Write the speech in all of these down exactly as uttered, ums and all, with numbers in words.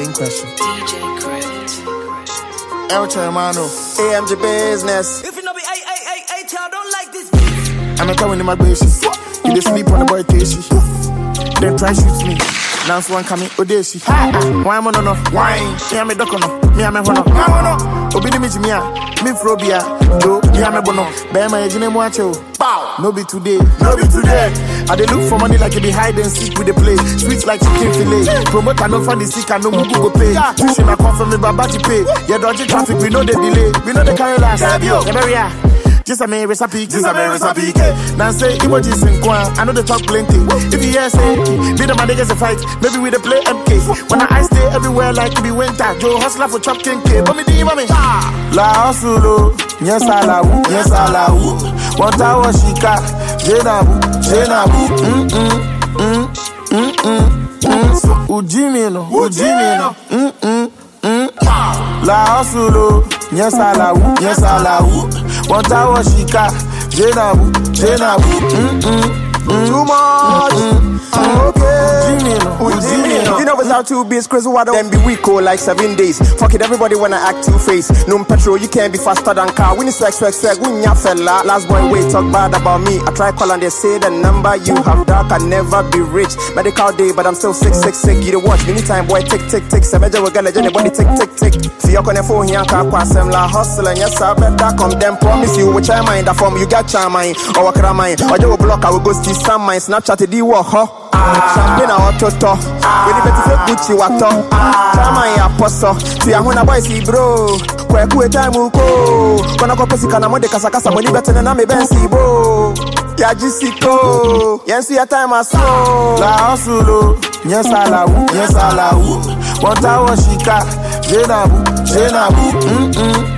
Same question. D J Crypt. El Hermano. A M G business. If you know be A A A A, y'all don't like this beat. I'm not telling you my basis. You just sleep on the boy Casey. Then try shoot me. Now one coming, Odeshi. Why am I no? Why? Me am a docono. Me am a hono. Obidi me Jimia. Me Frobia. Joe. Me am a bono. Bear my engine watcho. Bow. No be today. No be today. I dey look for money like you be hide and seek with the play. Sweet like chicken fillet. Promote I no find the sick and no mugu go pay. Pushing my come from me babaji pay. Yeah, dodgy traffic. We know the delay. We know the carry last. Yeah, just a mere recipe, just a mere recipe. Now say emojis in Kwan, I know they talk plenty. If you hear say, be the man they get a fight, maybe we dey play M K. When I stay everywhere like it be winter, Joe hustler for chop king K. But me di mami, la hustlo, yes I la wu, yes I la wu. One tower shika, jenabu, jenabu. Mm mm mm mm mm. Ujimi no, ujimi no. Mm mm mm. La hustlo, yes I la wu, yes I la wu. One tower shika, jenabu, jenabu. Mm mm mm. Too much. Mm-mm. Okay. Ujimi. You know it's how two beats crazy water. Then be weak oh like seven days. Fuck it, everybody wanna act two face. No petrol, you can't be faster than car. When it's swag, swag, swag, when ya fella. Last boy wait, talk bad about me. I try call and they say the number you have dark. I never be rich. Medical day, but I'm still sick, sick, sick. You the watch, anytime boy, tick, tick, tick. Semeja will get legend, anybody tick, tick, tick. See your phone here, can't pass them la hustle. And yes, I bet that come. Then promise you, which I mind, that form you got charm mine. Or what can I mind? Or you will block, I will go see some mine. Snapchat, the war, huh? Champagne a autoto. When you better fake Gucci wato. Chama ya poso. See I wanna boy see bro. Kwe kwe time uko. Kona kwa pesi kana mode kasa kasa. When you better na me bensi bo. Ya jisiko. Yensu ya time a slow. La hustlo, yes I la wu, yes I la wu. One tower shika, jenabu, jenabu. Mm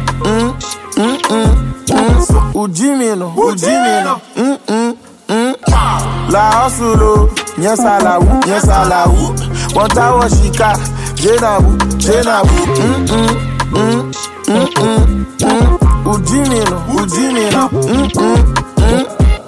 mm mm mm mm. Ujimi no, ujimi no. Mm mm mm. La hustlo, yes I la wu, yes I la wu. One tower shika, jenabu, jenabu. Mm mm mm mm mm. Ujimi no, ujimi no. Mm mm mm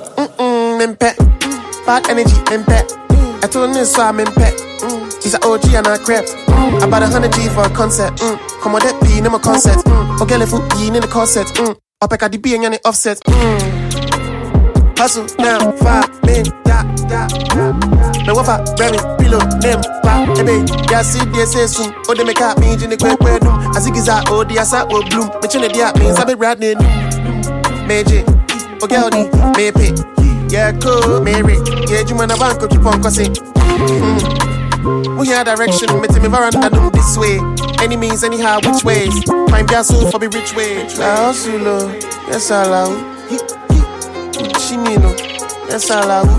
mm. Mimpe, bad energy, mimpe. I told him so I'm mimpe. He's an O G and I crap. Mm. About a hundred G for a concert. Mm. Come on, that be in my concert. Mm. Okay, if you in the concert. Mm. Up I got the B and the offset. Mm. Hustle now, five men, da, da, da, da. No wafa, Remy, Pilo, Nem, Pa, Ebe, Ya see, they say soon. Oh, they make up me in the quick way, doom. As it is out, oh, the asa will bloom. Me chin the app means I be riding. Major, oh, girl, me pay. Yeah, cool, Mary. Yeah, you man a bank, keep on cussing. We hear direction, me tell me veranda do this way. Any means, anyhow, which ways? Find your soul for be rich way. La hustlo, yes I love. Chimino, yes I love.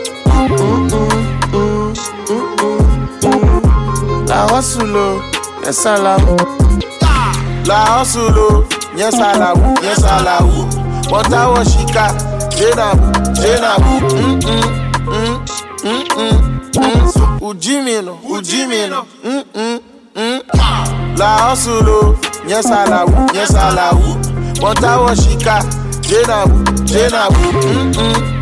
La hustlo, yes I love. La hustlo, yes I love, yes I love. One tower shika, jenabu, jenabu. Mm mm mm mm mm. Ujimi no, ujimi no. Mm mm mm. La hustlo, yes I love, yes I love. One tower shika, jenabu, jenabu. Mm mm.